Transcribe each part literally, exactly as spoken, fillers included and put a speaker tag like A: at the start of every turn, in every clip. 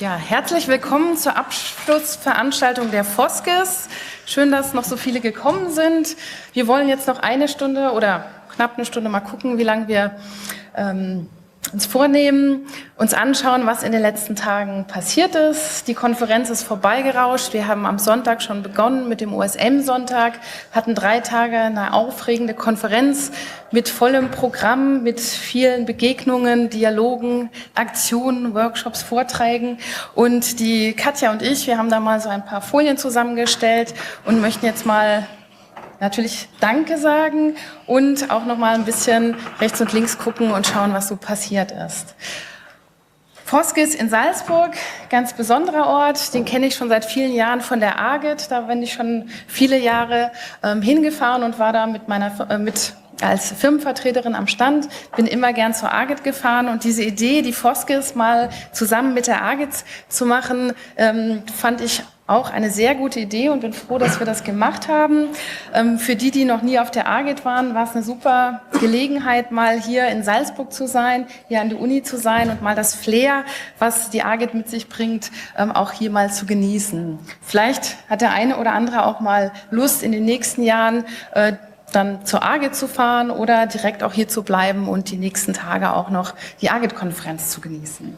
A: Ja, herzlich willkommen zur Abschlussveranstaltung der Foskis. Schön, dass noch so viele gekommen sind. Wir wollen jetzt noch eine Stunde oder knapp eine Stunde mal gucken, wie lange wir ähm, uns vornehmen, uns anschauen, was in den letzten Tagen passiert ist. Die Konferenz ist vorbeigerauscht. Wir haben am Sonntag schon begonnen mit dem O S M-Sonntag, hatten drei Tage eine aufregende Konferenz mit vollem Programm, mit vielen Begegnungen, Dialogen, Aktionen, Workshops, Vorträgen. Und die Katja und ich, wir haben da mal so ein paar Folien zusammengestellt und möchten jetzt mal natürlich Danke sagen und auch noch mal ein bisschen rechts und links gucken und schauen, was so passiert ist. Foskis in Salzburg, ganz besonderer Ort, den kenne ich schon seit vielen Jahren von der AGIT. Da bin ich schon viele Jahre ähm, hingefahren und war da mit meiner äh, mit als Firmenvertreterin am Stand, bin immer gern zur AGIT gefahren und diese Idee, die Foskis mal zusammen mit der AGIT zu machen, ähm, fand ich auch eine sehr gute Idee und bin froh, dass wir das gemacht haben. Ähm, für die, die noch nie auf der AGIT waren, war es eine super Gelegenheit, mal hier in Salzburg zu sein, hier an der Uni zu sein und mal das Flair, was die AGIT mit sich bringt, ähm, auch hier mal zu genießen. Vielleicht hat der eine oder andere auch mal Lust, in den nächsten Jahren äh, dann zur AGIT zu fahren oder direkt auch hier zu bleiben und die nächsten Tage auch noch die AGIT-Konferenz zu genießen.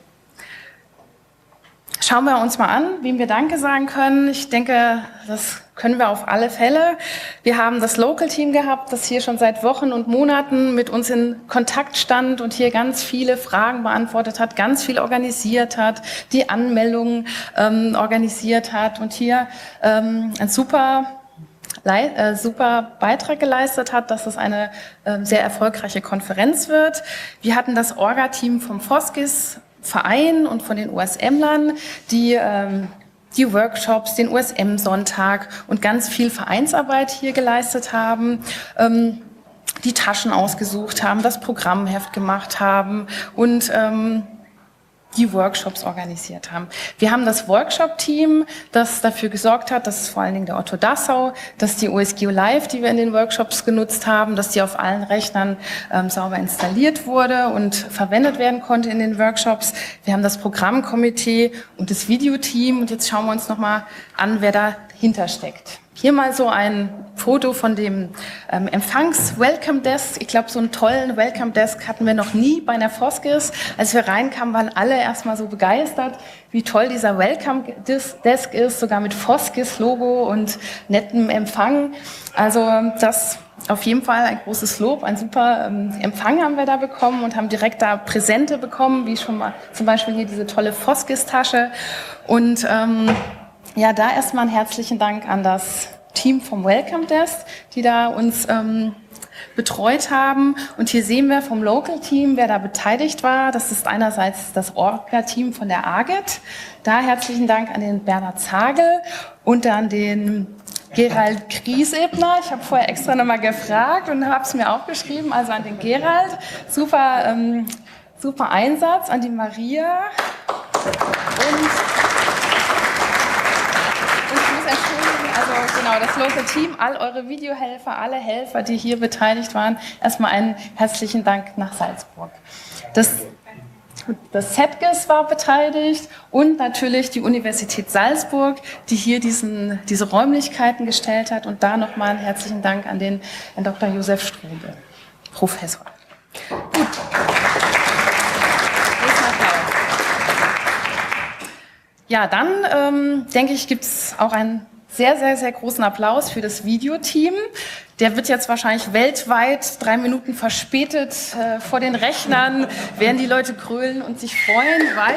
A: Schauen wir uns mal an, wem wir Danke sagen können. Ich denke, das können wir auf alle Fälle. Wir haben das Local-Team gehabt, das hier schon seit Wochen und Monaten mit uns in Kontakt stand und hier ganz viele Fragen beantwortet hat, ganz viel organisiert hat, die Anmeldungen ähm, organisiert hat und hier ähm, ein super Le- äh, super Beitrag geleistet hat, dass es eine äh, sehr erfolgreiche Konferenz wird. Wir hatten das Orga-Team vom Foskis Verein und von den O S M-Lern, die ähm, die Workshops, den O S M-Sonntag und ganz viel Vereinsarbeit hier geleistet haben, ähm, die Taschen ausgesucht haben, das Programmheft gemacht haben und ähm, die Workshops organisiert haben. Wir haben das Workshop-Team, das dafür gesorgt hat, dass vor allen Dingen der Otto Dassau, dass die O S G O Live, die wir in den Workshops genutzt haben, dass die auf allen Rechnern ähm, sauber installiert wurde und verwendet werden konnte in den Workshops. Wir haben das Programmkomitee und das Videoteam und jetzt schauen wir uns nochmal an, wer dahinter steckt. Hier mal so ein Foto von dem ähm, Empfangs-Welcome-Desk. Ich glaube, so einen tollen Welcome-Desk hatten wir noch nie bei einer Foskis. Als wir reinkamen, waren alle erstmal so begeistert, wie toll dieser Welcome-Desk ist, sogar mit Foskis-Logo und nettem Empfang. Also das auf jeden Fall ein großes Lob, ein super ähm, Empfang haben wir da bekommen und haben direkt da Präsente bekommen, wie schon mal zum Beispiel hier diese tolle Foskis-Tasche. Und ähm, ja, da erstmal einen herzlichen Dank an das Team vom Welcome Desk, die da uns ähm, betreut haben. Und hier sehen wir vom Local Team, wer da beteiligt war. Das ist einerseits das Orga-Team von der AGIT. Da herzlichen Dank an den Bernhard Zagel und an den Gerald Griesebner. Ich habe vorher extra nochmal gefragt und habe es mir aufgeschrieben. Also an den Gerald. Super, ähm, super Einsatz. An die Maria. Und also genau, das Local Team, all eure Videohelfer, alle Helfer, die hier beteiligt waren, erstmal einen herzlichen Dank nach Salzburg. Das, das Z G I S war beteiligt und natürlich die Universität Salzburg, die hier diesen, diese Räumlichkeiten gestellt hat und da nochmal einen herzlichen Dank an den Herrn Doktor Josef Strube, Professor. Gut. Ja, dann ähm, denke ich, gibt es auch einen sehr, sehr, sehr großen Applaus für das Videoteam. Der wird jetzt wahrscheinlich weltweit drei Minuten verspätet äh, vor den Rechnern, werden die Leute grölen und sich freuen, weil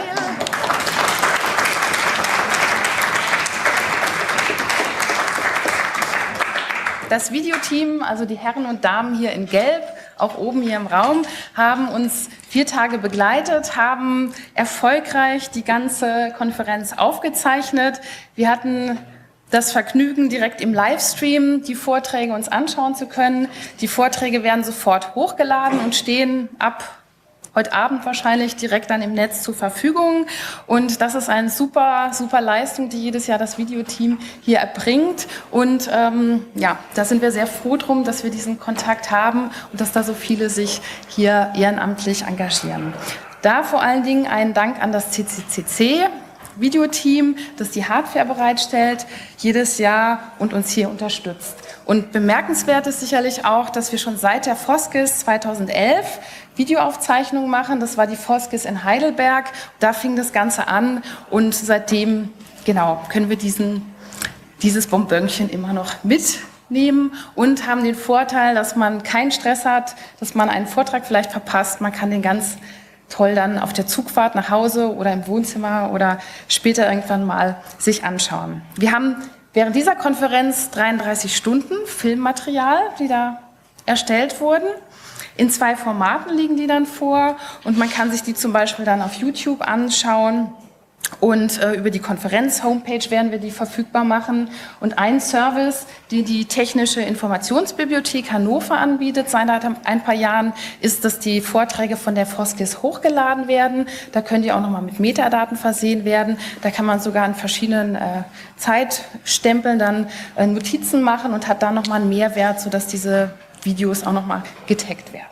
A: das Videoteam, also die Herren und Damen hier in Gelb, auch oben hier im Raum, haben uns vier Tage begleitet, haben erfolgreich die ganze Konferenz aufgezeichnet. Wir hatten das Vergnügen, direkt im Livestream die Vorträge uns anschauen zu können. Die Vorträge werden sofort hochgeladen und stehen ab heute Abend wahrscheinlich direkt dann im Netz zur Verfügung. Und das ist eine super, super Leistung, die jedes Jahr das Videoteam hier erbringt. Und ähm, ja, da sind wir sehr froh drum, dass wir diesen Kontakt haben und dass da so viele sich hier ehrenamtlich engagieren. Da vor allen Dingen einen Dank an das C C C C. Videoteam, das die Hardware bereitstellt, jedes Jahr und uns hier unterstützt. Und bemerkenswert ist sicherlich auch, dass wir schon seit der Foskis zweitausendelf Videoaufzeichnungen machen. Das war die Foskis in Heidelberg. Da fing das Ganze an und seitdem, genau, können wir diesen, dieses Bonbönchen immer noch mitnehmen und haben den Vorteil, dass man keinen Stress hat, dass man einen Vortrag vielleicht verpasst. Man kann den ganz toll dann auf der Zugfahrt nach Hause oder im Wohnzimmer oder später irgendwann mal sich anschauen. Wir haben während dieser Konferenz dreiunddreißig Stunden Filmmaterial, die da erstellt wurden. In zwei Formaten liegen die dann vor und man kann sich die zum Beispiel dann auf YouTube anschauen. Und äh, über die Konferenz-Homepage werden wir die verfügbar machen. Und ein Service, den die Technische Informationsbibliothek Hannover anbietet seit ein paar Jahren, ist, dass die Vorträge von der Foskis hochgeladen werden. Da können die auch nochmal mit Metadaten versehen werden. Da kann man sogar an verschiedenen äh, Zeitstempeln dann äh, Notizen machen und hat dann nochmal einen Mehrwert, sodass diese Videos auch nochmal getaggt werden.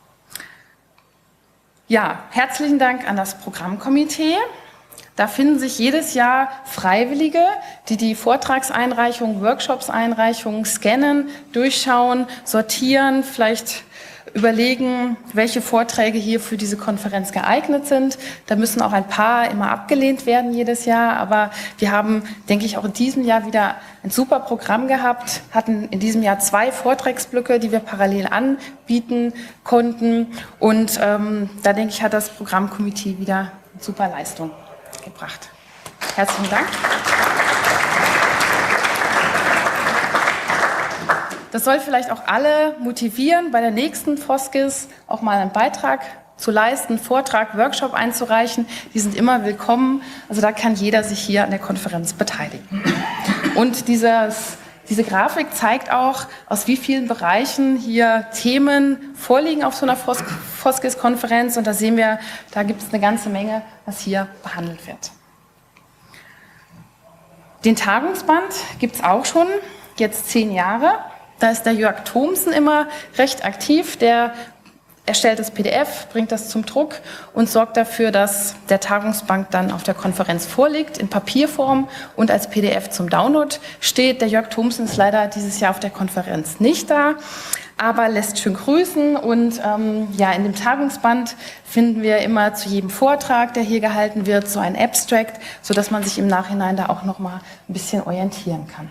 A: Ja, herzlichen Dank an das Programmkomitee. Da finden sich jedes Jahr Freiwillige, die die Vortragseinreichungen, Workshops-Einreichungen scannen, durchschauen, sortieren, vielleicht überlegen, welche Vorträge hier für diese Konferenz geeignet sind. Da müssen auch ein paar immer abgelehnt werden jedes Jahr, aber wir haben, denke ich, auch in diesem Jahr wieder ein super Programm gehabt, hatten in diesem Jahr zwei Vortragsblöcke, die wir parallel anbieten konnten und ähm, da, denke ich, hat das Programmkomitee wieder eine super Leistung gebracht. Herzlichen Dank. Das soll vielleicht auch alle motivieren, bei der nächsten Foskis auch mal einen Beitrag zu leisten, Vortrag, Workshop einzureichen. Die sind immer willkommen. Also da kann jeder sich hier an der Konferenz beteiligen. Und dieses, diese Grafik zeigt auch, aus wie vielen Bereichen hier Themen vorliegen auf so einer Fos Foskis-Konferenz. Und da sehen wir, da gibt es eine ganze Menge, was hier behandelt wird. Den Tagungsband gibt es auch schon, jetzt zehn Jahre. Da ist der Jörg Thomsen immer recht aktiv. Der erstellt das P D F, bringt das zum Druck und sorgt dafür, dass der Tagungsband dann auf der Konferenz vorliegt, in Papierform und als P D F zum Download steht. Der Jörg Thomsen ist leider dieses Jahr auf der Konferenz nicht da, aber lässt schön grüßen. Und ähm, ja, in dem Tagungsband finden wir immer zu jedem Vortrag, der hier gehalten wird, so ein Abstract, sodass man sich im Nachhinein da auch noch mal ein bisschen orientieren kann.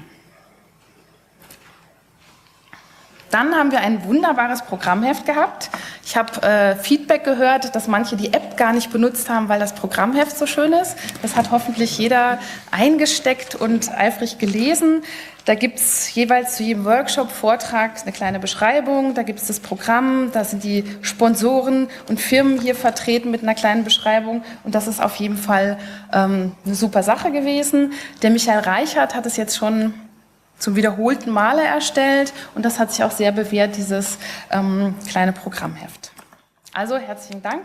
A: Dann haben wir ein wunderbares Programmheft gehabt. Ich habe äh, Feedback gehört, dass manche die App gar nicht benutzt haben, weil das Programmheft so schön ist. Das hat hoffentlich jeder eingesteckt und eifrig gelesen. Da gibt es jeweils zu jedem Workshop, Vortrag eine kleine Beschreibung. Da gibt es das Programm, da sind die Sponsoren und Firmen hier vertreten mit einer kleinen Beschreibung. Und das ist auf jeden Fall ähm, eine super Sache gewesen. Der Michael Reichert hat es jetzt schon zum wiederholten Male erstellt und das hat sich auch sehr bewährt, dieses ähm, kleine Programmheft. Also herzlichen Dank.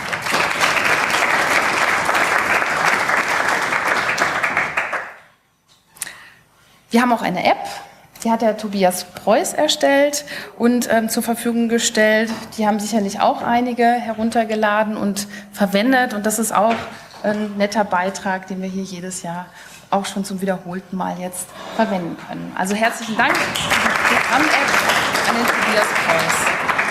A: Wir haben auch eine App, die hat der Tobias Preuß erstellt und ähm, zur Verfügung gestellt. Die haben sicherlich auch einige heruntergeladen und verwendet und das ist auch ein netter Beitrag, den wir hier jedes Jahr auch schon zum wiederholten Mal jetzt verwenden können. Also herzlichen Dank für die Programm-App an den Tobias Preuß.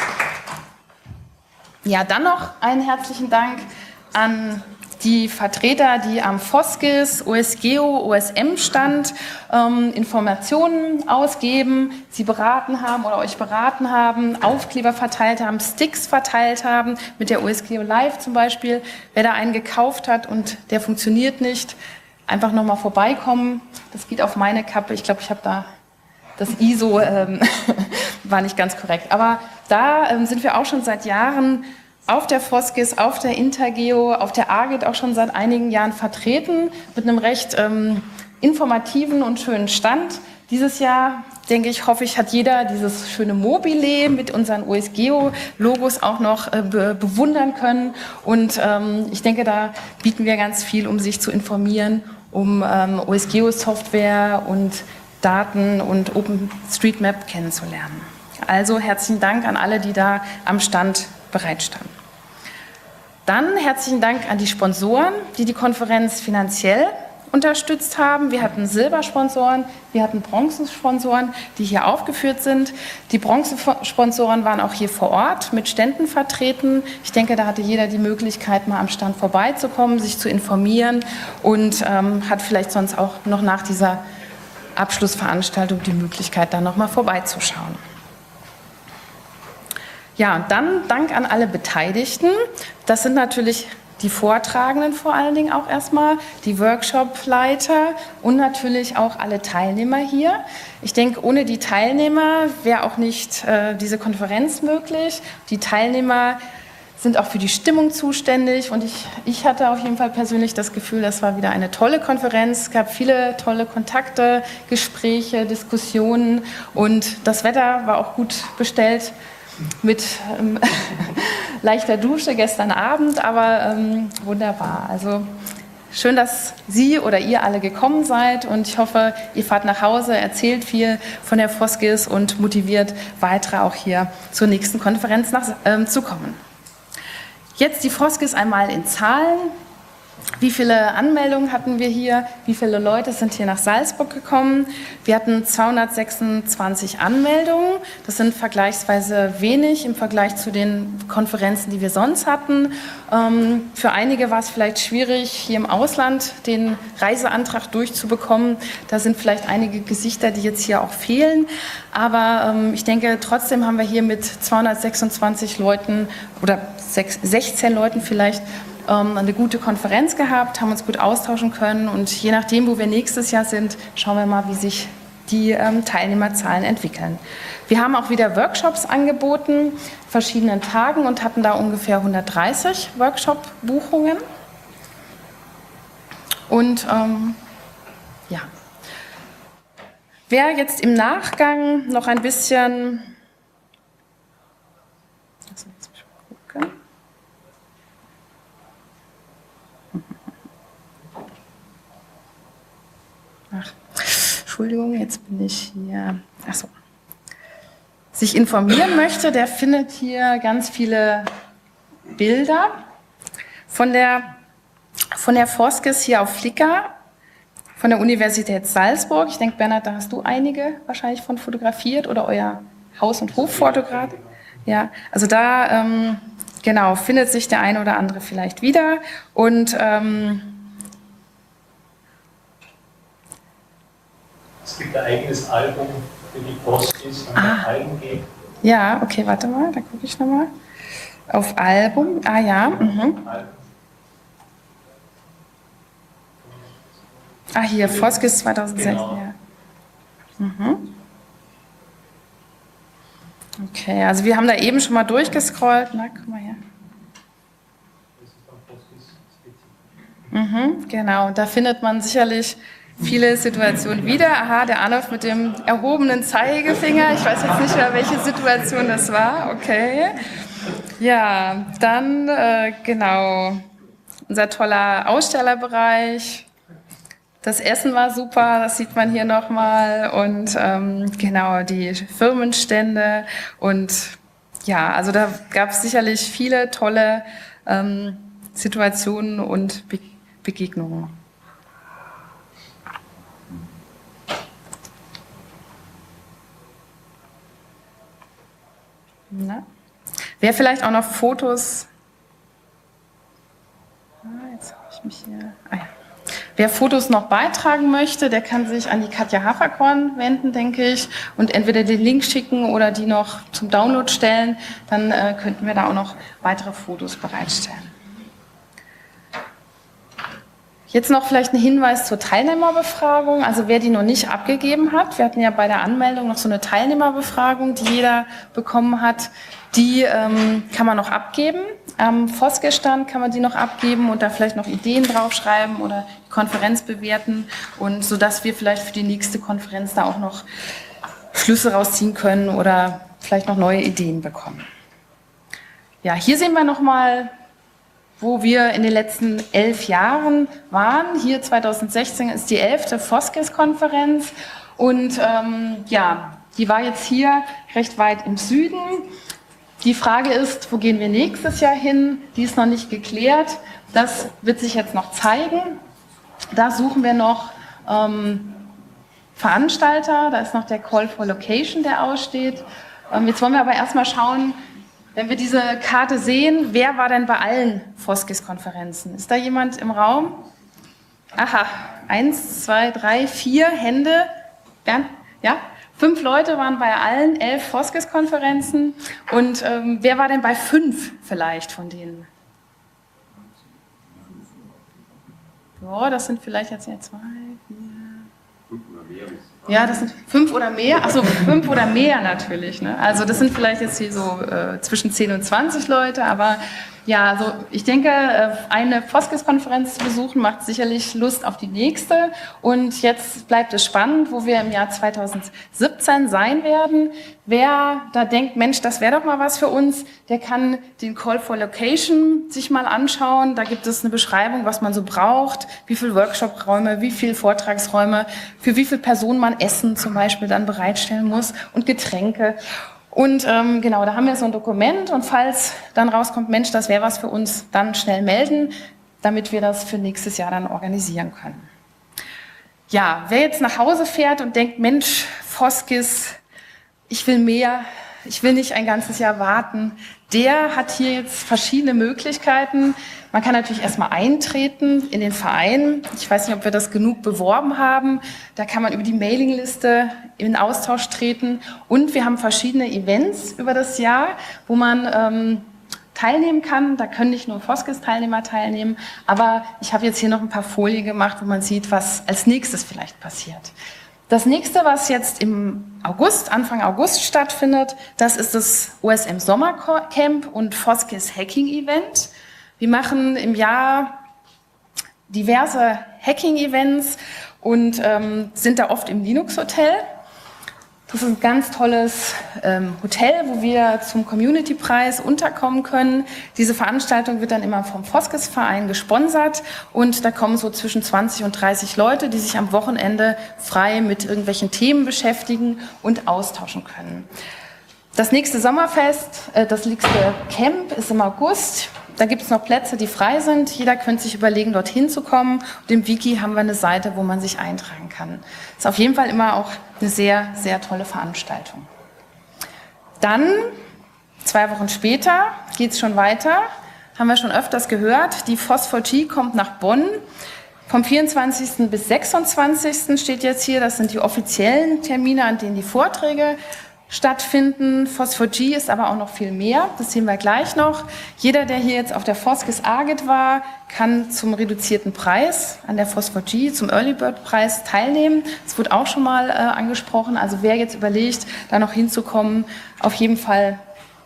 A: Ja, dann noch einen herzlichen Dank an die Vertreter, die am Foskis, O S G E O, O S M-Stand ähm, Informationen ausgeben, sie beraten haben oder euch beraten haben, Aufkleber verteilt haben, Sticks verteilt haben, mit der O S G E O Live zum Beispiel. Wer da einen gekauft hat und der funktioniert nicht, einfach nochmal vorbeikommen. Das geht auf meine Kappe. Ich glaube, ich habe da das I S O, ähm, war nicht ganz korrekt. Aber da ähm, sind wir auch schon seit Jahren auf der Foskis, auf der Intergeo, auf der Agit auch schon seit einigen Jahren vertreten, mit einem recht ähm, informativen und schönen Stand. Dieses Jahr, denke ich, hoffe ich, hat jeder dieses schöne Mobile mit unseren O S G E O-Logos auch noch äh, be bewundern können. Und ähm, ich denke, da bieten wir ganz viel, um sich zu informieren, um ähm, O S G E O-Software und Daten und OpenStreetMap kennenzulernen. Also herzlichen Dank an alle, die da am Stand bereitstanden. Dann herzlichen Dank an die Sponsoren, die die Konferenz finanziell unterstützt haben. Wir hatten Silbersponsoren, wir hatten Bronzesponsoren, die hier aufgeführt sind. Die Bronzesponsoren waren auch hier vor Ort mit Ständen vertreten. Ich denke, da hatte jeder die Möglichkeit, mal am Stand vorbeizukommen, sich zu informieren und ähm, hat vielleicht sonst auch noch nach dieser Abschlussveranstaltung die Möglichkeit, da noch mal vorbeizuschauen. Ja, und dann Dank an alle Beteiligten. Das sind natürlich die Vortragenden vor allen Dingen auch erstmal, die Workshopleiter und natürlich auch alle Teilnehmer hier. Ich denke, ohne die Teilnehmer wäre auch nicht äh, diese Konferenz möglich. Die Teilnehmer sind auch für die Stimmung zuständig und ich, ich hatte auf jeden Fall persönlich das Gefühl, das war wieder eine tolle Konferenz. Es gab viele tolle Kontakte, Gespräche, Diskussionen und das Wetter war auch gut bestellt. Mit ähm, leichter Dusche gestern Abend, aber ähm, wunderbar. Also schön, dass Sie oder ihr alle gekommen seid und ich hoffe, ihr fahrt nach Hause, erzählt viel von der Foskis und motiviert weitere auch hier zur nächsten Konferenz nach, ähm, zu kommen. Jetzt die Foskis einmal in Zahlen. Wie viele Anmeldungen hatten wir hier? Wie viele Leute sind hier nach Salzburg gekommen? Wir hatten zweihundertsechsundzwanzig Anmeldungen. Das sind vergleichsweise wenig im Vergleich zu den Konferenzen, die wir sonst hatten. Ähm, für einige war es vielleicht schwierig, hier im Ausland den Reiseantrag durchzubekommen. Da sind vielleicht einige Gesichter, die jetzt hier auch fehlen. Aber ähm, ich denke, trotzdem haben wir hier mit zweihundertsechsundzwanzig Leuten oder sechzehn Leuten vielleicht eine gute Konferenz gehabt, haben uns gut austauschen können und je nachdem, wo wir nächstes Jahr sind, schauen wir mal, wie sich die ähm, Teilnehmerzahlen entwickeln. Wir haben auch wieder Workshops angeboten, verschiedenen Tagen und hatten da ungefähr hundertdreißig Workshop-Buchungen. Und ähm, ja, wer jetzt im Nachgang noch ein bisschen Ach, Entschuldigung, jetzt bin ich hier. Ach so. Sich informieren möchte, der findet hier ganz viele Bilder von der, von der Foskis hier auf Flickr, von der Universität Salzburg. Ich denke, Bernhard, da hast du einige wahrscheinlich von fotografiert oder euer Haus- und Hoffotograf. Ja, also da ähm, genau findet sich der eine oder andere vielleicht wieder und ähm,
B: es gibt ein eigenes Album für die Foskis, wenn man
A: ah.
B: Alben geht.
A: Ja, okay, warte mal, da gucke ich nochmal. Auf Album, ah ja. Mhm. Ah, hier, Foskis zweitausendsechzehn. Genau. Ja. Mhm. Okay, also wir haben da eben schon mal durchgescrollt. Na, guck mal her. Mhm, genau, da findet man sicherlich viele Situationen wieder. Aha, der Arnulf mit dem erhobenen Zeigefinger. Ich weiß jetzt nicht mehr, welche Situation das war. Okay. Ja, dann äh, genau unser toller Ausstellerbereich. Das Essen war super, das sieht man hier nochmal. Und ähm, genau, die Firmenstände. Und ja, also da gab es sicherlich viele tolle ähm, Situationen und Be- Begegnungen. Na? Wer vielleicht auch noch Fotos, ah, jetzt habe ich mich hier, ah, ja. Wer Fotos noch beitragen möchte, der kann sich an die Katja Haferkorn wenden, denke ich, und entweder den Link schicken oder die noch zum Download stellen, dann äh, könnten wir da auch noch weitere Fotos bereitstellen. Jetzt noch vielleicht ein Hinweis zur Teilnehmerbefragung. Also wer die noch nicht abgegeben hat, wir hatten ja bei der Anmeldung noch so eine Teilnehmerbefragung, die jeder bekommen hat, die ähm, kann man noch abgeben. Am Foskis-Stand kann man die noch abgeben und da vielleicht noch Ideen draufschreiben oder die Konferenz bewerten, und sodass wir vielleicht für die nächste Konferenz da auch noch Schlüsse rausziehen können oder vielleicht noch neue Ideen bekommen. Ja, hier sehen wir nochmal, wo wir in den letzten elf Jahren waren. Hier zweitausendsechzehn ist die elfte Foskis-Konferenz und ähm, ja, die war jetzt hier recht weit im Süden. Die Frage ist, wo gehen wir nächstes Jahr hin? Die ist noch nicht geklärt. Das wird sich jetzt noch zeigen. Da suchen wir noch ähm, Veranstalter. Da ist noch der Call for Location, der aussteht. Ähm, jetzt wollen wir aber erstmal schauen, wenn wir diese Karte sehen, wer war denn bei allen Foskis-Konferenzen? Ist da jemand im Raum? Aha, eins, zwei, drei, vier Hände. Bernd? Ja? Fünf Leute waren bei allen elf Foskis-Konferenzen. Und ähm, wer war denn bei fünf vielleicht von denen? Ja, das sind vielleicht jetzt ja zwei, vier. Ja, das sind fünf oder mehr. Achso, fünf oder mehr natürlich. Ne? Also das sind vielleicht jetzt hier so äh, zwischen zehn und zwanzig Leute, aber ja, also ich denke, eine Foskis-Konferenz zu besuchen macht sicherlich Lust auf die nächste. Und jetzt bleibt es spannend, wo wir im Jahr zweitausendsiebzehn sein werden. Wer da denkt, Mensch, das wäre doch mal was für uns, der kann den Call for Location sich mal anschauen. Da gibt es eine Beschreibung, was man so braucht, wie viele Workshop-Räume, wie viele Vortragsräume, für wie viele Personen man Essen zum Beispiel dann bereitstellen muss und Getränke. Und ähm, genau, da haben wir so ein Dokument und falls dann rauskommt, Mensch, das wäre was für uns, dann schnell melden, damit wir das für nächstes Jahr dann organisieren können. Ja, wer jetzt nach Hause fährt und denkt, Mensch, Foskis, ich will mehr, ich will nicht ein ganzes Jahr warten, der hat hier jetzt verschiedene Möglichkeiten. Man kann natürlich erstmal eintreten in den Verein. Ich weiß nicht, ob wir das genug beworben haben. Da kann man über die Mailingliste in Austausch treten. Und wir haben verschiedene Events über das Jahr, wo man ähm, teilnehmen kann. Da können nicht nur Foskis-Teilnehmer teilnehmen. Aber ich habe jetzt hier noch ein paar Folien gemacht, wo man sieht, was als nächstes vielleicht passiert. Das nächste, was jetzt im August, Anfang August stattfindet, das ist das O S M Sommercamp und Foskis Hacking Event. Wir machen im Jahr diverse Hacking-Events und ähm, sind da oft im Linux Hotel. Das ist ein ganz tolles ähm, Hotel, wo wir zum Community-Preis unterkommen können. Diese Veranstaltung wird dann immer vom Foskis-Verein gesponsert und da kommen so zwischen zwanzig und dreißig Leute, die sich am Wochenende frei mit irgendwelchen Themen beschäftigen und austauschen können. Das nächste Sommerfest, äh, das nächste Camp ist im August. Da gibt es noch Plätze, die frei sind. Jeder könnte sich überlegen, dorthin zu kommen. Und im Wiki haben wir eine Seite, wo man sich eintragen kann. Ist auf jeden Fall immer auch eine sehr, sehr tolle Veranstaltung. Dann, zwei Wochen später, geht es schon weiter. Haben wir schon öfters gehört. Die F O S vier G kommt nach Bonn. Vom vierundzwanzigsten bis sechsundzwanzigsten steht jetzt hier. Das sind die offiziellen Termine, an denen die Vorträge stattfinden. F O S vier G ist aber auch noch viel mehr, das sehen wir gleich noch. Jeder, der hier jetzt auf der Foskis Agit war, kann zum reduzierten Preis an der F O S vier G, zum Early Bird Preis teilnehmen. Das wurde auch schon mal äh, angesprochen, also wer jetzt überlegt, da noch hinzukommen, auf jeden Fall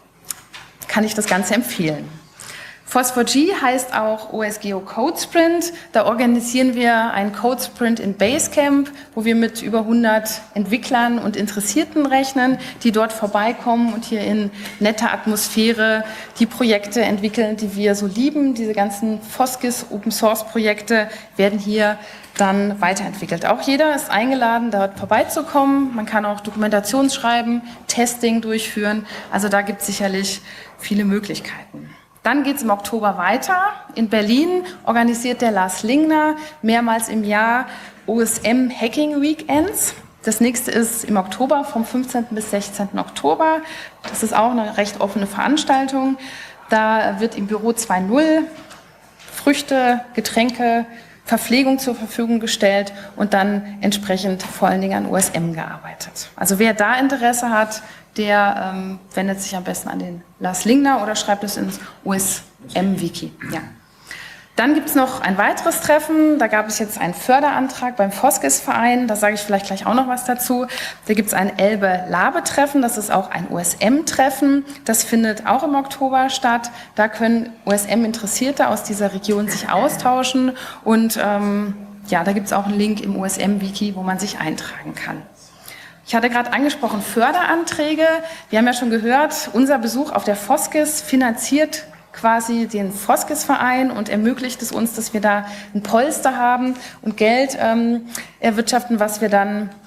A: kann ich das Ganze empfehlen. F O S vier G heißt auch O S G E O Code Sprint. Da organisieren wir einen Code Sprint in Basecamp, wo wir mit über hundert Entwicklern und Interessierten rechnen, die dort vorbeikommen und hier in netter Atmosphäre die Projekte entwickeln, die wir so lieben. Diese ganzen Foskis Open Source Projekte werden hier dann weiterentwickelt. Auch jeder ist eingeladen, dort vorbeizukommen. Man kann auch Dokumentation schreiben, Testing durchführen. Also da gibt es sicherlich viele Möglichkeiten. Dann geht es im Oktober weiter. In Berlin organisiert der Lars Lingner mehrmals im Jahr O S M Hacking Weekends. Das nächste ist im Oktober, vom fünfzehnten bis sechzehnten Oktober. Das ist auch eine recht offene Veranstaltung. Da wird im Büro zwei Punkt null Früchte, Getränke, Verpflegung zur Verfügung gestellt und dann entsprechend vor allen Dingen an O S M gearbeitet. Also wer da Interesse hat, der ähm, wendet sich am besten an den Lars Lingner oder schreibt es ins O S M-Wiki. Ja. Dann gibt es noch ein weiteres Treffen. Da gab es jetzt einen Förderantrag beim Foskis-Verein. Da sage ich vielleicht gleich auch noch was dazu. Da gibt es ein Elbe-Labe-Treffen. Das ist auch ein O S M-Treffen. Das findet auch im Oktober statt. Da können O S M-Interessierte aus dieser Region sich austauschen. Und ähm, ja, da gibt es auch einen Link im O S M-Wiki, wo man sich eintragen kann. Ich hatte gerade angesprochen Förderanträge. Wir haben ja schon gehört, unser Besuch auf der Foskis finanziert quasi den Foskis-Verein und ermöglicht es uns, dass wir da ein Polster haben und Geld ähm, erwirtschaften, was wir dann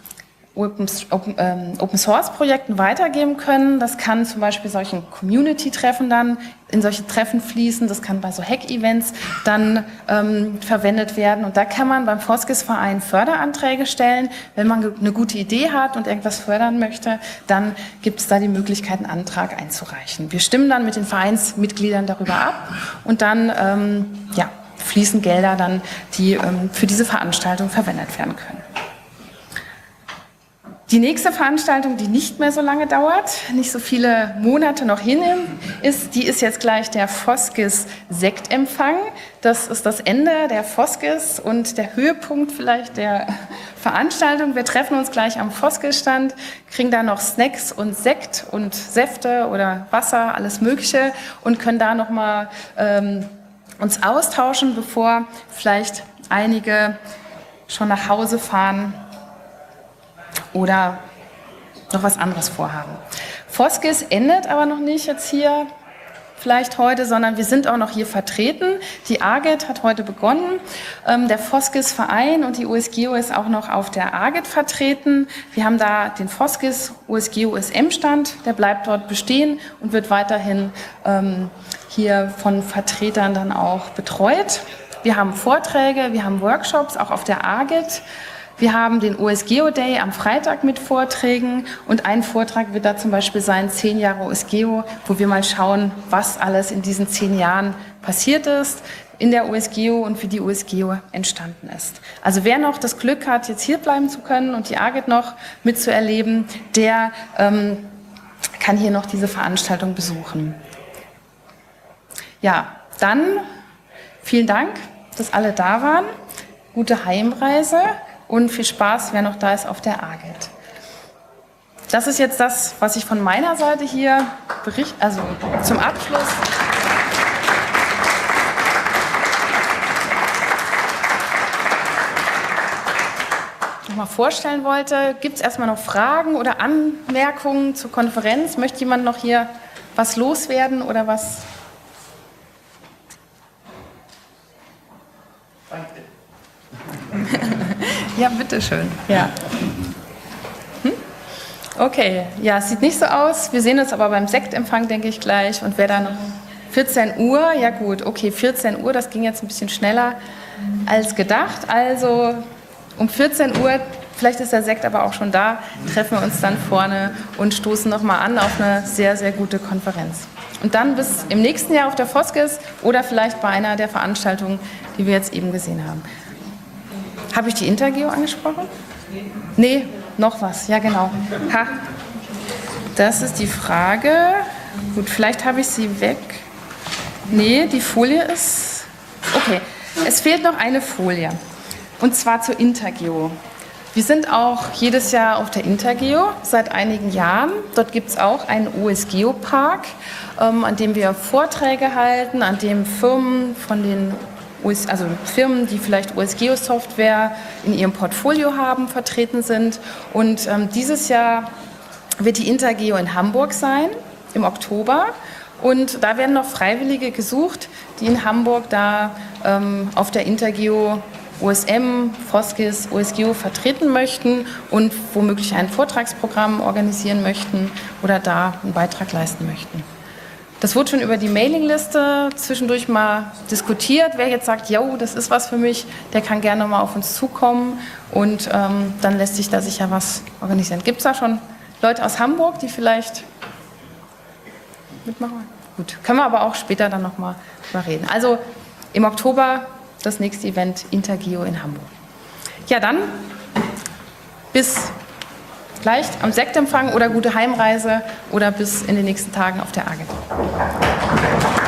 A: Open, Open, ähm, Open Source Projekten weitergeben können. Das kann zum Beispiel solchen Community-Treffen dann in solche Treffen fließen. Das kann bei so Hack-Events dann ähm, verwendet werden. Und da kann man beim Foskis-Verein Förderanträge stellen. Wenn man eine gute Idee hat und irgendwas fördern möchte, dann gibt es da die Möglichkeit, einen Antrag einzureichen. Wir stimmen dann mit den Vereinsmitgliedern darüber ab und dann ähm, ja, fließen Gelder dann, die ähm, für diese Veranstaltung verwendet werden können. Die nächste Veranstaltung, die nicht mehr so lange dauert, nicht so viele Monate noch hin ist, die ist jetzt gleich der Foskis Sektempfang. Das ist das Ende der Foskis und der Höhepunkt vielleicht der Veranstaltung. Wir treffen uns gleich am Foskis-Stand, kriegen da noch Snacks und Sekt und Säfte oder Wasser, alles Mögliche und können da nochmal ähm, uns austauschen, bevor vielleicht einige schon nach Hause fahren oder noch was anderes vorhaben. Foskis endet aber noch nicht jetzt hier vielleicht heute, sondern wir sind auch noch hier vertreten. Die AGIT hat heute begonnen. Ähm, der Foskis-Verein und die U S G O ist auch noch auf der AGIT vertreten. Wir haben da den Foskis U S G O S M-Stand, der bleibt dort bestehen und wird weiterhin ähm, hier von Vertretern dann auch betreut. Wir haben Vorträge, wir haben Workshops, auch auf der AGIT. Wir haben den U S G O Day am Freitag mit Vorträgen und ein Vortrag wird da zum Beispiel sein, zehn Jahre U S G O, wo wir mal schauen, was alles in diesen zehn Jahren passiert ist in der U S G O und wie die U S G O entstanden ist. Also wer noch das Glück hat, jetzt hier bleiben zu können und die AGIT noch mitzuerleben, der ähm, kann hier noch diese Veranstaltung besuchen. Ja, dann vielen Dank, dass alle da waren. Gute Heimreise. Und viel Spaß, wer noch da ist, auf der AGIT. Das ist jetzt das, was ich von meiner Seite hier berichte, also zum Abschluss. Nochmal vorstellen wollte. Gibt es erstmal noch Fragen oder Anmerkungen zur Konferenz? Möchte jemand noch hier was loswerden oder was? Danke. Ja, bitteschön. Ja. Hm? Okay, ja, es sieht nicht so aus. Wir sehen uns aber beim Sektempfang, denke ich, gleich. Und wer da noch vierzehn Uhr, ja gut, okay, vierzehn Uhr, das ging jetzt ein bisschen schneller als gedacht. Also um vierzehn Uhr, vielleicht ist der Sekt aber auch schon da, treffen wir uns dann vorne und stoßen nochmal an auf eine sehr, sehr gute Konferenz. Und dann bis im nächsten Jahr auf der Foskis oder vielleicht bei einer der Veranstaltungen, die wir jetzt eben gesehen haben. Habe ich die Intergeo angesprochen? Nee, noch was. Ja, genau. Ha. Das ist die Frage. Gut, vielleicht habe ich sie weg. Nee, die Folie ist... Okay, es fehlt noch eine Folie. Und zwar zur Intergeo. Wir sind auch jedes Jahr auf der Intergeo seit einigen Jahren. Dort gibt es auch einen U S G O-Park, ähm, an dem wir Vorträge halten, an dem Firmen von den also Firmen, die vielleicht U S G O-Software in ihrem Portfolio haben, vertreten sind. Und ähm, dieses Jahr wird die Intergeo in Hamburg sein, im Oktober. Und da werden noch Freiwillige gesucht, die in Hamburg da ähm, auf der Intergeo U S M, Foskis, U S G O vertreten möchten und womöglich ein Vortragsprogramm organisieren möchten oder da einen Beitrag leisten möchten. Das wurde schon über die Mailingliste zwischendurch mal diskutiert. Wer jetzt sagt, jo, das ist was für mich, der kann gerne mal auf uns zukommen und ähm, dann lässt sich da sicher was organisieren. Gibt es da schon Leute aus Hamburg, die vielleicht mitmachen? Gut, können wir aber auch später dann nochmal drüber reden. Also im Oktober das nächste Event Intergeo in Hamburg. Ja, dann bis gleich am Sektempfang oder gute Heimreise oder bis in den nächsten Tagen auf der AGIT.